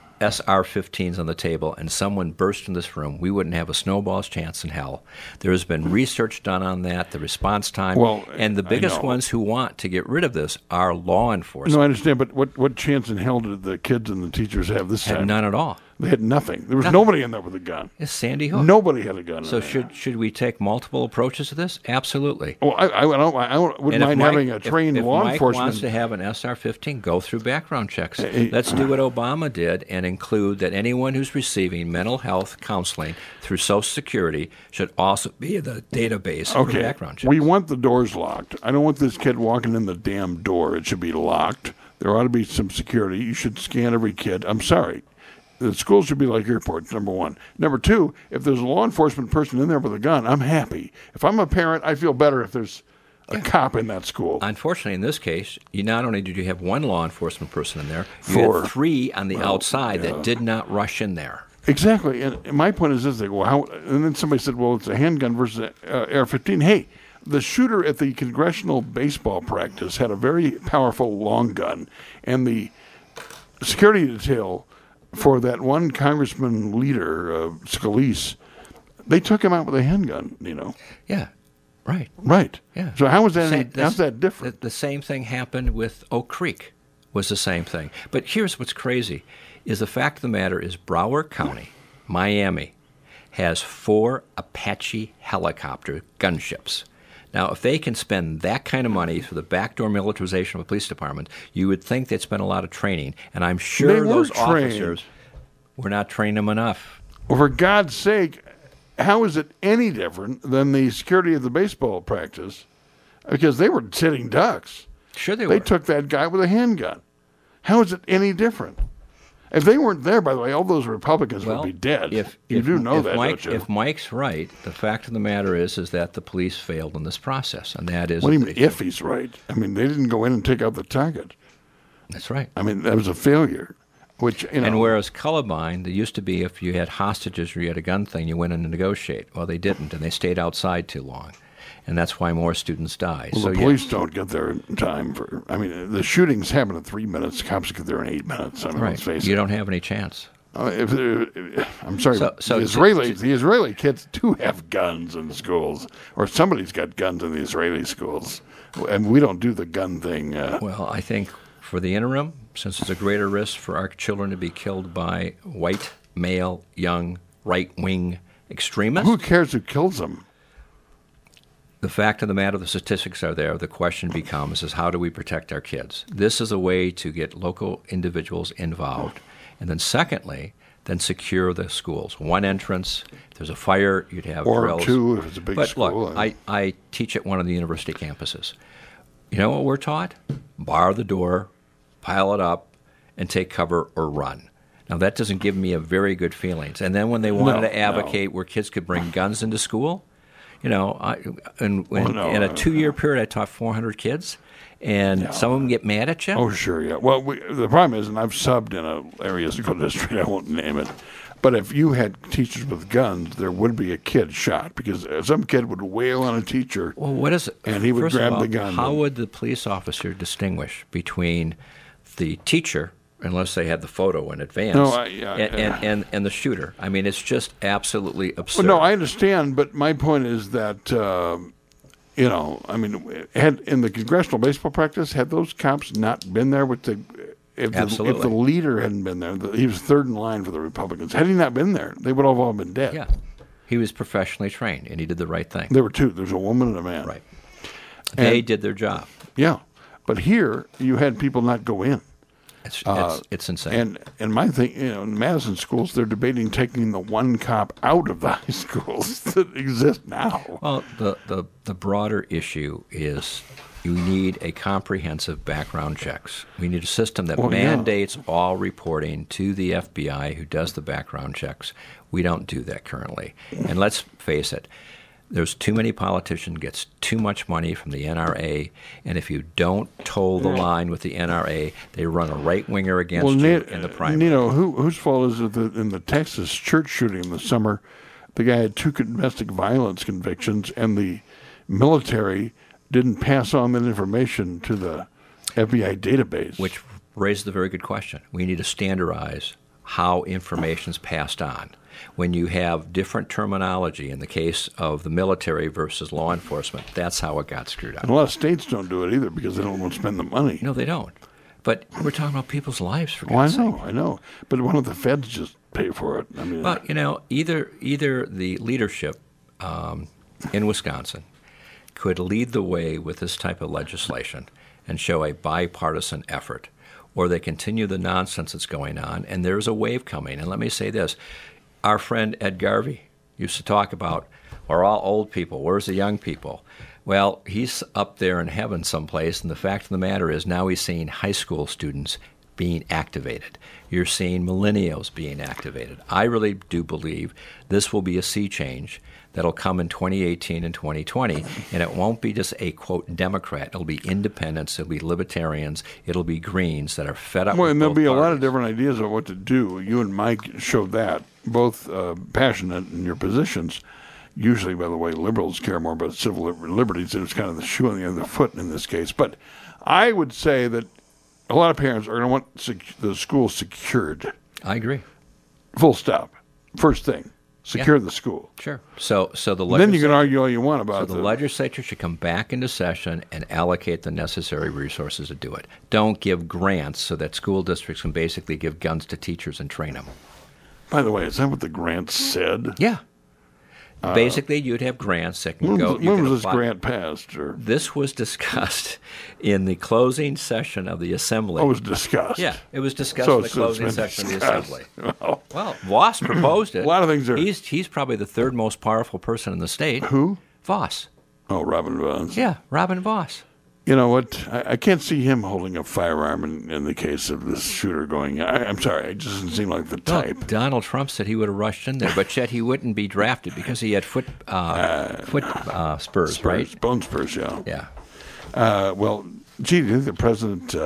SR-15s on the table and someone burst in this room, we wouldn't have a snowball's chance in hell. There has been research done on that, the response time, and the biggest ones who want to get rid of this are law enforcement. No, I understand, but what chance in hell did the kids and the teachers have this time? None at all. They had nothing. There was nobody in there with a gun. It's Sandy Hook. Nobody had a gun. So should we take multiple approaches to this? Absolutely. Well, I wouldn't mind having a trained law enforcement. If Mike wants to have an SR-15, go through background checks. Let's do what Obama did and include that anyone who's receiving mental health counseling through Social Security should also be in the database for background checks. We want the doors locked. I don't want this kid walking in the damn door. It should be locked. There ought to be some security. You should scan every kid. I'm sorry. The schools should be like airports, number one. Number two, if there's a law enforcement person in there with a gun, I'm happy. If I'm a parent, I feel better if there's a cop in that school. Unfortunately, in this case, not only did you have one law enforcement person in there, you had three on the outside that did not rush in there. Exactly. And my point is this. And then somebody said, well, it's a handgun versus an AR-15. Hey, the shooter at the congressional baseball practice had a very powerful long gun, and the security detail for that one congressman leader, Scalise, they took him out with a handgun, Yeah, right. Right. Yeah. So how's that different? The same thing happened with Oak Creek, was the same thing. But here's what's crazy, is the fact of the matter is Broward County, Miami, has 4 Apache helicopter gunships. Now, if they can spend that kind of money for the backdoor militarization of a police department, you would think they'd spend a lot of training. And I'm sure those officers were not training them enough. Well, for God's sake, how is it any different than the security of the baseball practice? Because they were sitting ducks. Sure they were. They took that guy with a handgun. How is it any different? If they weren't there, by the way, all those Republicans would be dead. You do know that, don't you? If Mike's right, the fact of the matter is that the police failed in this process, and that is. What do you mean if he's right? I mean, they didn't go in and take out the target. That's right. I mean, that was a failure. And whereas Columbine, there used to be if you had hostages or you had a gun thing, you went in and negotiate. Well, they didn't, and they stayed outside too long. And that's why more students die. Well, the police don't get there in time the shootings happen in 3 minutes. Cops get there in 8 minutes. Let's face it. You don't have any chance. I'm sorry, the Israeli kids do have guns in the schools, or somebody's got guns in the Israeli schools, and we don't do the gun thing. Well, I think for the interim, since it's a greater risk for our children to be killed by white, male, young, right-wing extremists. Who cares who kills them? The fact of the matter, the statistics are there. The question becomes is how do we protect our kids? This is a way to get local individuals involved. And then secondly, then secure the schools. One entrance. If there's a fire, you'd have or drills. two if it's a big but school. Look, I teach at one of the university campuses. You know what we're taught? Bar the door, pile it up, and take cover or run. Now, that doesn't give me a very good feelings. And then when they wanted to advocate where kids could bring guns into school, in a 2-year period, I taught 400 kids, and some of them get mad at you. Oh, sure, yeah. Well, the problem is, and I've subbed in an area school district, I won't name it, but if you had teachers with guns, there would be a kid shot because some kid would wail on a teacher. Well, what is it? And he would First grab of all, the gun. How would the police officer distinguish between the teacher, unless they had the photo in advance, and the shooter? I mean, it's just absolutely absurd. Well, no, I understand, but my point is that, in the congressional baseball practice, had those cops not been there with if the leader hadn't been there, he was third in line for the Republicans. Had he not been there, they would have all been dead. Yeah. He was professionally trained, and he did the right thing. There were two. There was a woman and a man. Right. They did their job. Yeah. But here, you had people not go in. It's insane. And my thing, in Madison schools, they're debating taking the one cop out of the high schools that exist now. Well, the broader issue is you need a comprehensive background checks. We need a system that mandates all reporting to the FBI who does the background checks. We don't do that currently. And let's face it, there's too many politicians, gets too much money from the NRA, and if you don't toe the line with the NRA, they run a right-winger against you in the primary. Whose fault is it that in the Texas church shooting in the summer, the guy had 2 domestic violence convictions, and the military didn't pass on that information to the FBI database? Which raises a very good question. We need to standardize how information is passed on. When you have different terminology in the case of the military versus law enforcement, that's how it got screwed up. And a lot of states don't do it either because they don't want to spend the money. No, they don't. But we're talking about people's lives, for God's sake. I know. But why don't the feds just pay for it? I mean, but, either the leadership in Wisconsin could lead the way with this type of legislation and show a bipartisan effort, or they continue the nonsense that's going on, and there's a wave coming. And let me say this. Our friend Ed Garvey used to talk about, we're all old people, where's the young people? Well, he's up there in heaven someplace, and the fact of the matter is now he's seeing high school students being activated. You're seeing millennials being activated. I really do believe this will be a sea change that'll come in 2018 and 2020, and it won't be just a, quote, Democrat. It'll be independents, it'll be libertarians, it'll be Greens that are fed up with and there'll both be parties. A lot of different ideas of what to do. You and Mike showed that, both passionate in your positions. Usually, by the way, liberals care more about civil liberties. It was kind of the shoe on the other foot in this case. But I would say that a lot of parents are going to want the school secured. I agree. Full stop. First thing. Secure the school. Sure. So the then you can argue all you want about the legislature should come back into session and allocate the necessary resources to do it. Don't give grants so that school districts can basically give guns to teachers and train them. By the way, is that what the grant said? Yeah. Basically, you'd have grants that can go. When was this grant passed? Or? This was discussed in the closing session of the Assembly. Oh, it was discussed. Yeah, it was discussed in the closing session of the Assembly. Well, Voss proposed it. A lot of things are. He's probably the third most powerful person in the state. Who? Voss. Oh, Robin Voss. Yeah, Robin Voss. You know what? I can't see him holding a firearm in the case of this shooter going. I'm sorry, it just doesn't seem like the type. No, Donald Trump said he would have rushed in there, but yet he wouldn't be drafted because he had foot spurs, right? Bone spurs, yeah. Yeah. Well, gee, do you think the president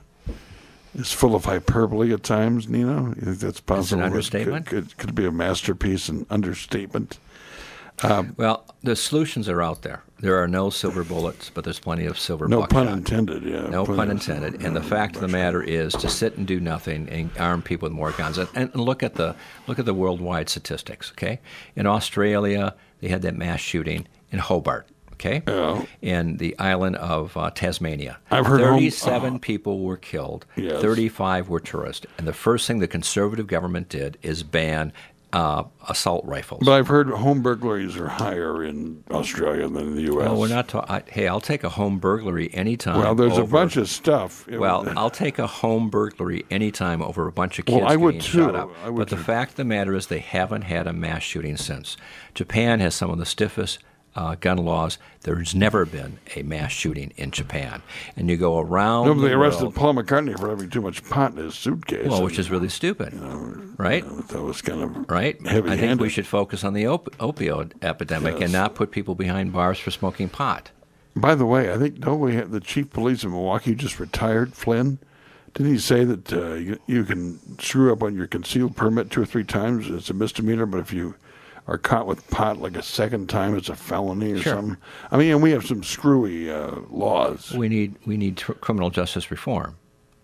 is full of hyperbole at times, Nino? You think that's possible? It's an understatement? Could be a masterpiece and understatement. Well, the solutions are out there. There are no silver bullets, but there's plenty of silver buckshot. No pun intended, yeah. No pun intended. And the fact of the matter is to sit and do nothing and arm people with more guns. And look at the worldwide statistics, okay? In Australia, they had that mass shooting in Hobart, okay? Yeah. In the island of Tasmania. I've heard 37 people were killed. Yes. 35 were tourists. And the first thing the conservative government did is ban assault rifles. But I've heard home burglaries are higher in Australia than in the U.S. Well, we're not. Hey, I'll take a home burglary anytime. Well, there's a bunch of stuff. Well, I'll take a home burglary anytime over a bunch of kids I would getting too. shot up. I would But the too. fact of the matter is they haven't had a mass shooting since. Japan has some of the stiffest gun laws. There's never been a mass shooting in Japan. And you go around Nobody the arrested world, Paul McCartney for having too much pot in his suitcase. well, which is really stupid, right? That was kind of Right? heavy-handed. I think we should focus on the opioid epidemic and not put people behind bars for smoking pot. By the way, I think don't we have the chief of police in Milwaukee just retired, Flynn? Didn't he say that you can screw up on your concealed permit 2 or 3 times? It's a misdemeanor, but if you are caught with pot like a second time, it's a felony or Sure. something. I mean, and we have some screwy laws. We need criminal justice reform.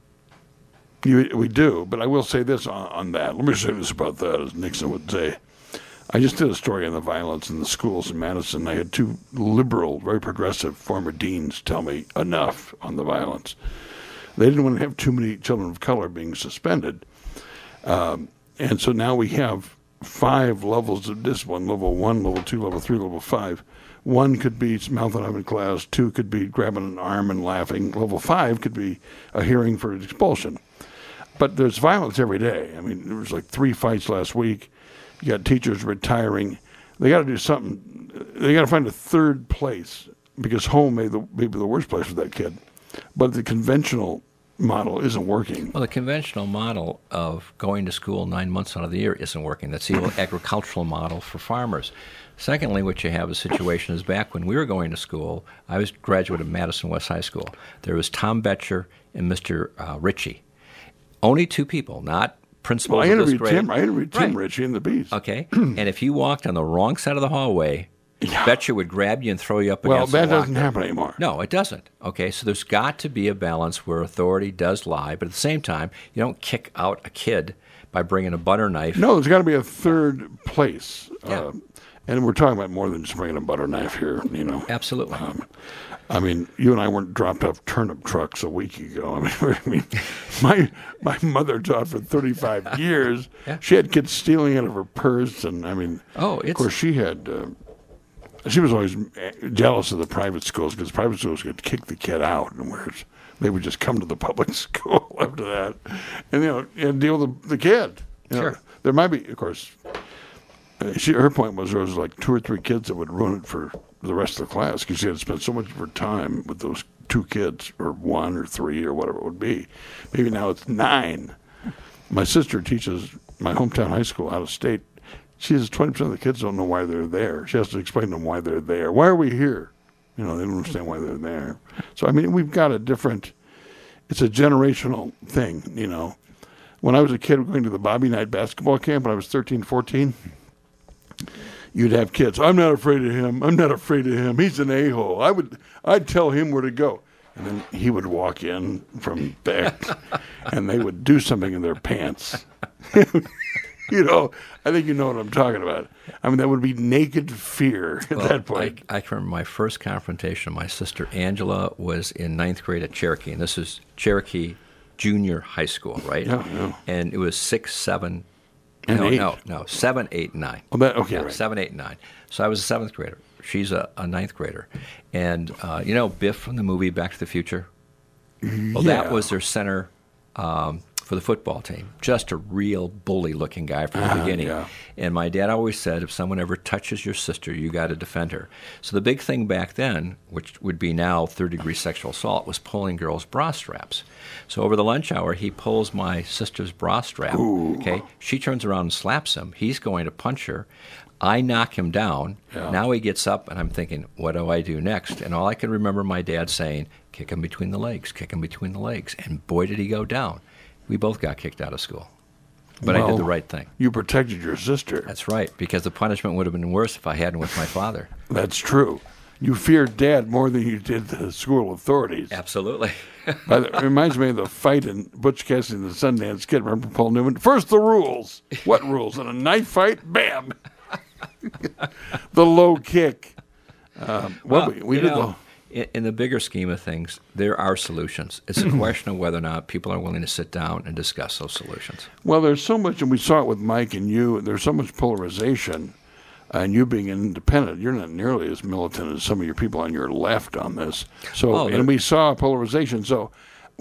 We do, but I will say this on that. Let me say this about that, as Nixon would say. I just did a story on the violence in the schools in Madison. I had 2 liberal, very progressive former deans tell me enough on the violence. They didn't want to have too many children of color being suspended. And so now we have 5 levels of discipline, level 1, level 2, level 3, level 5. 1 could be mouthing off in class. 2 could be grabbing an arm and laughing. Level 5 could be a hearing for expulsion. But there's violence every day. I mean, there was like 3 fights last week. You got teachers retiring. They got to do something. They got to find a third place because home may be the worst place for that kid. But the conventional model isn't working. Well, the conventional model of going to school 9 months out of the year isn't working. That's the old agricultural model for farmers. Secondly, what you have a situation is back when we were going to school, I was graduate of Madison West High School. There was Tom Betcher and Mr. Ritchie. Only 2 people, not principals Well, I of this interviewed grade. I interviewed Tim Right. Ritchie in the Beast. Okay, and if you walked on the wrong side of the hallway, Betcher would grab you and throw you up Well, against the that doesn't locker. happen anymore. No, it doesn't. Okay, so there's got to be a balance where authority does lie, but at the same time, you don't kick out a kid by bringing a butter knife. No, there's got to be a third place. Yeah. And we're talking about more than just bringing a butter knife here, you know. Absolutely. I mean, you and I weren't dropped off turnip trucks a week ago. I mean, my mother taught for 35 years. Yeah. She had kids stealing out of her purse, and I mean, of course, she had. She was always jealous of the private schools because private schools could kick the kid out, and whereas they would just come to the public school after that, and and deal with the kid. Sure. There might be, of course. Her point was there was like 2 or 3 kids that would ruin it for the rest of the class because she had spent so much of her time with those 2 kids, or 1 or 3 or whatever it would be. Maybe now it's 9. My sister teaches my hometown high school out of state. She says 20% of the kids don't know why they're there. She has to explain to them why they're there. Why are we here? They don't understand why they're there. So, I mean, we've got it's a generational thing, When I was a kid going to the Bobby Knight basketball camp when I was 13, 14, you'd have kids. I'm not afraid of him. I'm not afraid of him. He's an a-hole. I'd tell him where to go. And then he would walk in from back and they would do something in their pants. I think you know what I'm talking about. I mean, that would be naked fear at that point. I can remember my first confrontation. My sister Angela was in 9th grade at Cherokee, and this is Cherokee Junior High School, right? Yeah. And it was 6, 7, And 8. No, 7, 8, 9. Oh, okay, Yeah, right. 7, 8, and 9. So I was a 7th grader. She's a 9th grader. And, Biff from the movie Back to the Future? Well, Yeah. that was their center for the football team. Just a real bully-looking guy from the beginning. Yeah. And my dad always said, if someone ever touches your sister, you got to defend her. So the big thing back then, which would be now third-degree sexual assault, was pulling girls' bra straps. So over the lunch hour, he pulls my sister's bra strap. Ooh. Okay, she turns around and slaps him. He's going to punch her. I knock him down. Yeah. Now he gets up, and I'm thinking, what do I do next? And all I can remember my dad saying, kick him between the legs, kick him between the legs. And boy, did he go down. We both got kicked out of school. But I Well, did the right thing. You protected your sister. That's right, because the punishment would have been worse if I hadn't with my father. That's true. You feared Dad more than you did the school authorities. Absolutely. It reminds me of the fight in Butch Cassidy and the Sundance Kid. Remember Paul Newman? First the rules. What rules? In a knife fight? Bam! The low kick. We did in the bigger scheme of things, there are solutions. It's a question of whether or not people are willing to sit down and discuss those solutions. Well, there's so much, and we saw it with Mike and you, there's so much polarization, and you being an independent, you're not nearly as militant as some of your people on your left on this. So, and we saw polarization. So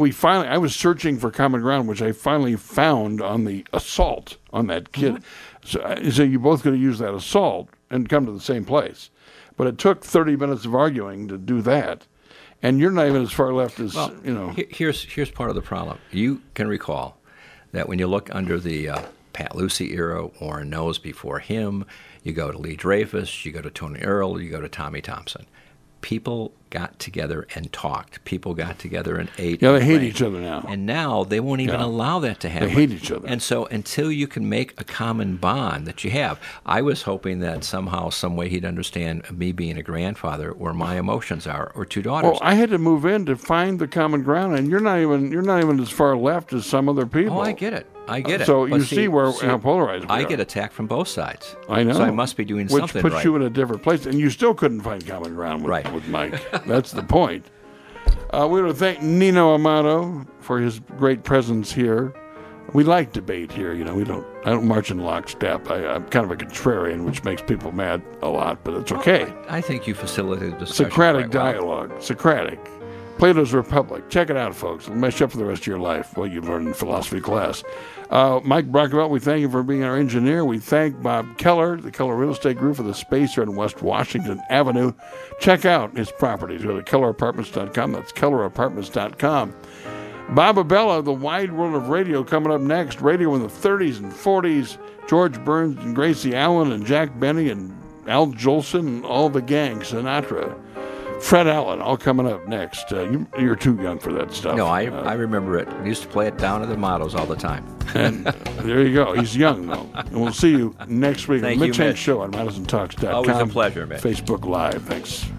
I was searching for common ground, which I finally found on the assault on that kid. So you both could have used that assault and come to the same place. But it took 30 minutes of arguing to do that. And you're not even as far left as, Here's part of the problem. You can recall that when you look under the Pat Lucy era, Warren Knows before him, you go to Lee Dreyfus, you go to Tony Earl, you go to Tommy Thompson. People got together and talked. People got together and ate. Yeah, they hate each other now. And now they won't even allow that to happen. They hate each other. And so until you can make a common bond that you have, I was hoping that somehow, some way he'd understand me being a grandfather where my emotions are, or two daughters. Well, I had to move in to find the common ground, and you're not even as far left as some other people. Oh, I get it. So you see how polarized we are. I get attacked from both sides. I know. So I must be doing something right. Which puts you in a different place, and you still couldn't find common ground with Mike. That's the point. We want to thank Nino Amato for his great presence here. We like debate here. I don't march in lockstep. I'm kind of a contrarian, which makes people mad a lot, but it's okay. I think you facilitate discussion. Socratic dialogue. Socratic. Plato's Republic. Check it out, folks. It'll mess you up for the rest of your life. Well, you learned in philosophy class. Mike Brockvelt, we thank you for being our engineer. We thank Bob Keller, the Keller Real Estate Group, for the space here in West Washington Avenue. Check out his properties. Go to kellerapartments.com. That's kellerapartments.com. Bob Abella, The Wide World of Radio, coming up next. Radio in the 30s and 40s. George Burns and Gracie Allen and Jack Benny and Al Jolson and all the gang. Sinatra. Fred Allen, all coming up next. You're too young for that stuff. No, I remember it. We used to play it down at the Mottos all the time. And there you go. He's young, though. And we'll see you next week on the Mitch Hank Show on MadisonTalks.com. Always a pleasure, Mitch. Facebook Live. Thanks.